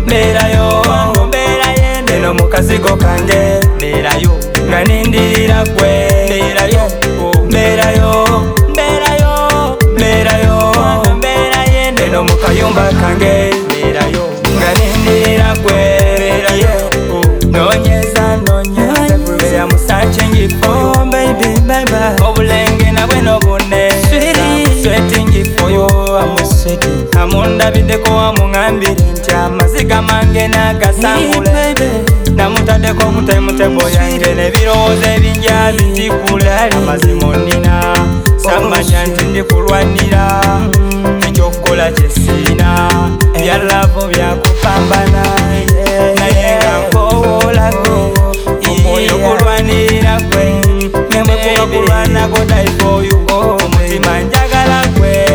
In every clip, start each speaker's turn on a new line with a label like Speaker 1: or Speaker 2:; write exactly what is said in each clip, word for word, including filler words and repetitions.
Speaker 1: Mberayo mberayo neno mukazigo kange mberayo nga nindirira gwe mberayo mberayo mberayo mberayo mberayo neno mukayumba kange mberayo nga nindirira gwe mberayo nonyeza nonyeza kubeera mu searching for you baby baby obulenge nabwe nobune sweating for you amusweating amundabideko wamuŋambire nti amaziga mange nagasangule namutaddeko kutemutebo yange nebirowoozo ebingi abitikula amazima nina samanya nti ndikulwanira ekyokukola kyesiina byalavu byakupambana naye nga nkowoolako omwoyo kulwanirira gwe nemwe kuba kulwanako die for you omutima njagala gwe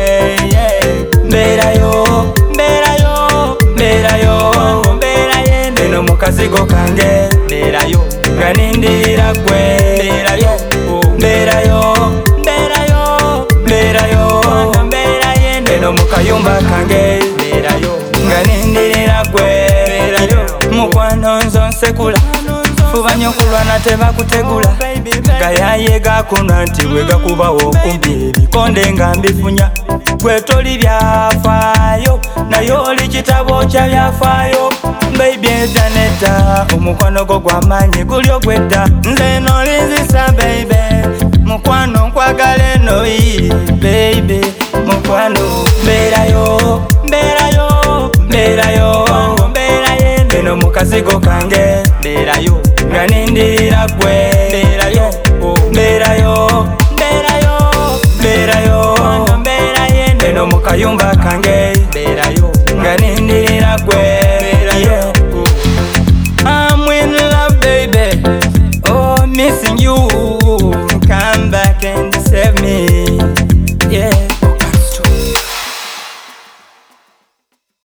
Speaker 1: mberayo mberayo mberayo mberayo neno mukazigo kange mberayo nga nindirira gwe mberayo mberayo mberayo mberayo mberayo neno mukayumba kange mberayo nga nindirira gwe mberayo mukwano nzo nsekula fuba nnyo kulwana tebakutegula gayaye gakunwa nti bwe gakubawo okumpi ebikonde nga mbifunya gwe toli byafaayo naye oli kitabo kya byafaayo baby edaneta omukwano gwo gw'amaanyi guli ogwedda nze nolinzisa baby mukwano nkwagala eno iyi baby mukwano mberayo mberayo mberayo mberayo neno mukazigo kange mberayo nga nindirira gwe mberayo mberayo mberayo mberayo mberayo neno mukayumba kange mberayo nga nindirira gwe